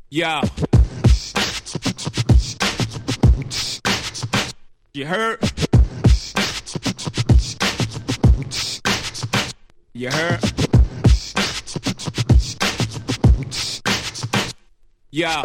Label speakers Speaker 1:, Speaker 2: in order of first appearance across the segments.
Speaker 1: Yeah. You heard? You heard? Yeah.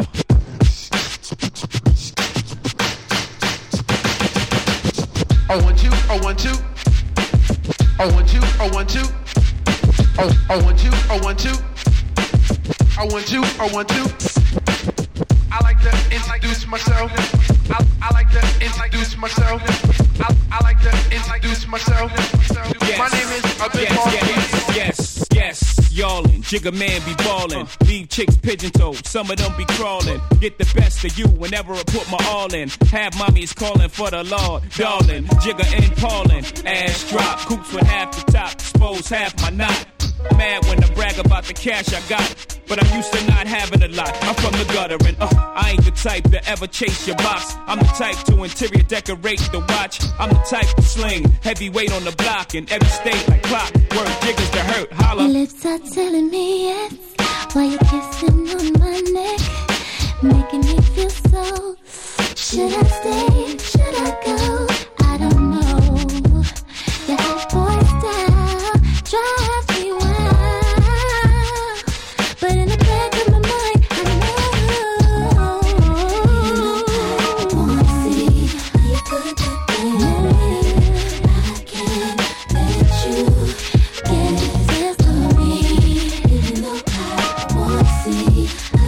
Speaker 2: Oh 1 2, oh 1 2, oh 1 2, oh 1 2, oh 1 2, oh 1 2, oh 1 2, oh 1 2. I like to introduce myself. I like to introduce myself. I like to introduce myself.
Speaker 1: Yes.
Speaker 2: My name is Big Boss.
Speaker 1: Yes. Y'allin', Jigga man be ballin'. Leave chicks pigeon-toed, some of them be crawlin'. Get the best of you whenever I put my all in. Have mommies callin' for the Lord, darling. Jigga and Paulin', ass drop, coops with half the top, expose half my knot. Mad when I brag about the cash I got, but I'm used to not having a lot. I'm from the gutter and I ain't the type to ever chase your box. I'm the type to interior decorate the watch. I'm the type to sling heavyweight on the block in every state like clock. Word jiggers to hurt, holla.
Speaker 3: Your lips are telling me yes, while you're kissing on my neck, making me feel so. Should I stay? Should I go? I don't know. Your hot boy style drives me wild, but in the back of my mind, I know. Wanna see how you put that thing on me? I can't let you get this to me, even though I wanna see how